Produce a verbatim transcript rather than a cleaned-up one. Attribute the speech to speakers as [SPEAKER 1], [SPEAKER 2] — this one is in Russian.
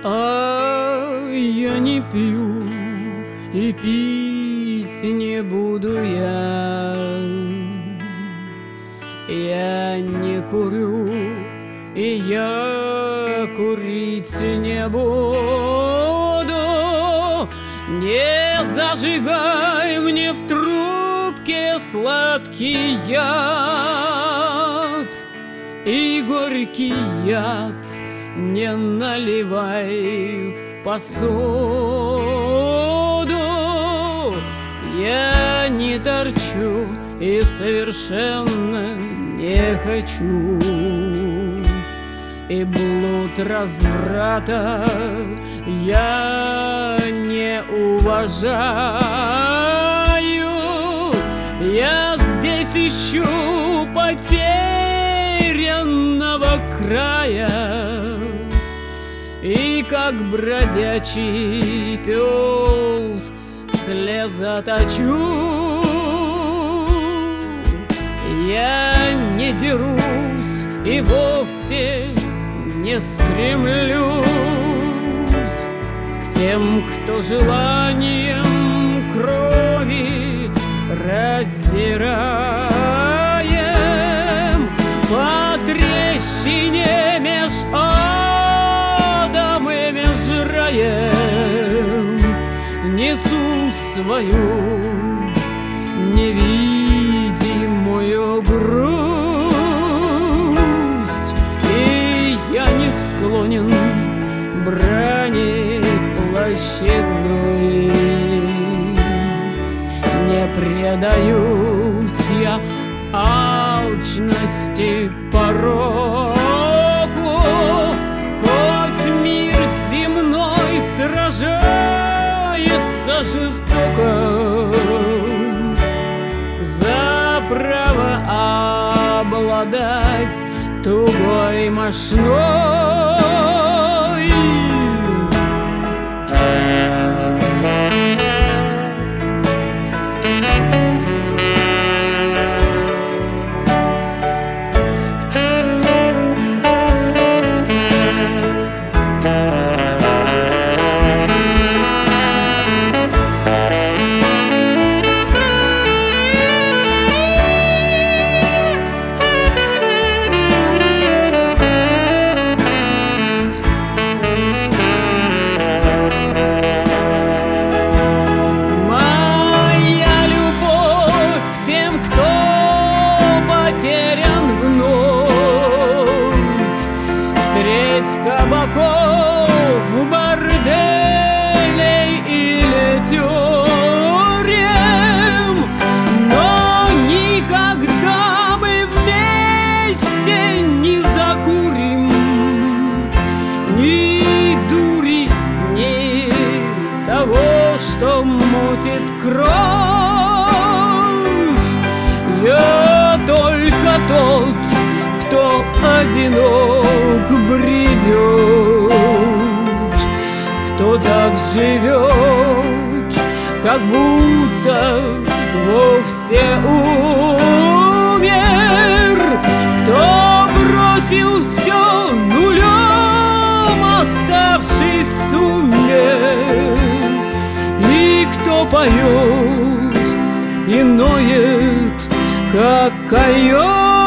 [SPEAKER 1] А я не пью и пить не буду я. Я не курю и я курить не буду. Не зажигай мне в трубке сладкий яд, и горький яд не наливай в посуду. Я не торчу и совершенно не хочу, и блуд разврата я не уважаю. Я здесь ищу потерянного края, и как бродячий пес слезоточу. Я не дерусь и вовсе не стремлюсь к тем, кто желанием крови раздираем по трещине меж адом и меж раем. Несу свою невидимую грусть, и я не склонен брани площадной. Не предаюсь я алчности пороку, хоть мир земной сражается жестоко за право обладать тугой мошной. Кабаков, борделей или тюрем, но никогда мы вместе не закурим ни дури, ни того, что мутит кровь. Я только тот, кто одинок бредет, кто так живет, как будто вовсе умер, кто бросил все нулем, оставшись в сумме, и кто поет и ноет, как койот.